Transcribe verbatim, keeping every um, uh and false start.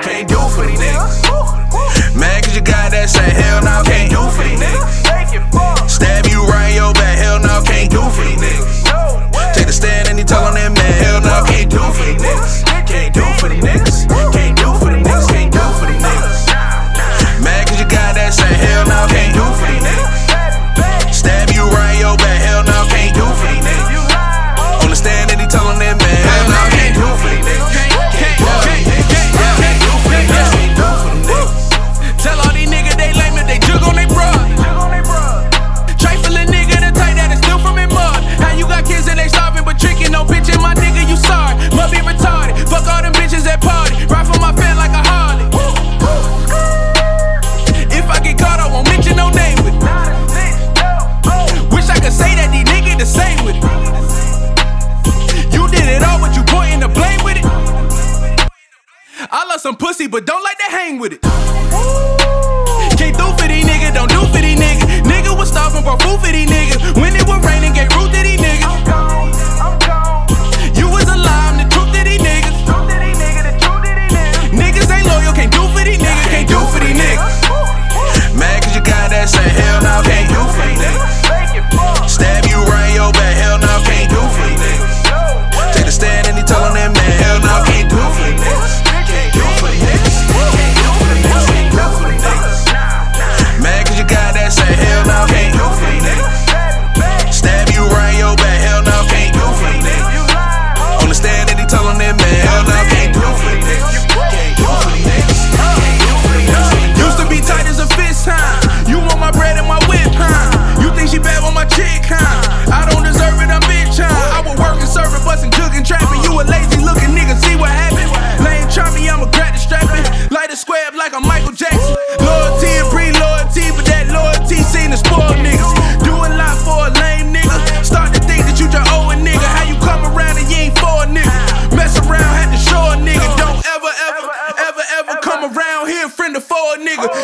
can't do for these niggas. Mad cause you got that, say hell no, can't do for these niggas. Stab you right in your back, hell no, can't do for these niggas. Take the stand and he tell on them, man, hell no, can't do for these niggas. Can't do for these niggas. Can't do for these niggas. Can't do for these niggas. Mad cause you got that, say hell no, can't do for these niggas. Stab you right in your back, hell no, can't do for these niggas. On the stand and he tell on them, man, hell no, can't do for these niggas. Can't do for these niggas. Can't do for these niggas. Tell all these niggas they lame if they jug on they bruh. Trifling nigga to tight that is still from in mud. How you got kids and they starving but tricking no bitch in my nigga, you sorry. Must be retarded. Fuck all them bitches at party. Ride for my fan like a Harley. If I get caught, I won't mention no name with it. Wish I could say that these niggas the same with it. You did it all, but you pointing the blame with it. I love some pussy, but don't like to hang with it. Can't do for these niggas, don't do for these niggas. Nigga was starving, brought food for these niggas. When it was raining, gave root to these niggas. You was alive, the truth to these niggas. Niggas ain't loyal, can't do for these niggas. Can't do for these niggas. Mad cause you got that, say hell no, can't do for these niggas. Stab you right in your back, hell no, can't do for these niggas. Take the stand and he tell on them, man, hell no, can't do for these niggas. Can't do for these niggas. Can't do for these niggas. Can't do for these niggas. Mad cause you got that, say hell no, can't do for these niggas. Stab you right in your back, hell no, can't do for these niggas. On the stand and he tell on them, man, hell no, can't do for these niggas. Can't do for these niggas. Can't do for these niggas. Used to be tight as a fist, huh? You want my bread and my whip, huh? You think she bad with my chick, huh? I don't deserve it, I'm bitch, huh? I would work and serve it, bustin', juggin', trappin'. You a lazy looking nigga, see what happened? Lame try me, I'ma crack the strappin'. Light a square up like I'm Michael Jackson. Loyalty and pre-loyalty, but that loyalty seen to spoil niggas. Do a lot for a lame nigga. Start to think that you just owe a nigga. How you come around and you ain't for a nigga? Mess around, had to show a nigga. Don't ever, ever, ever, ever come around here, friend of for a nigga.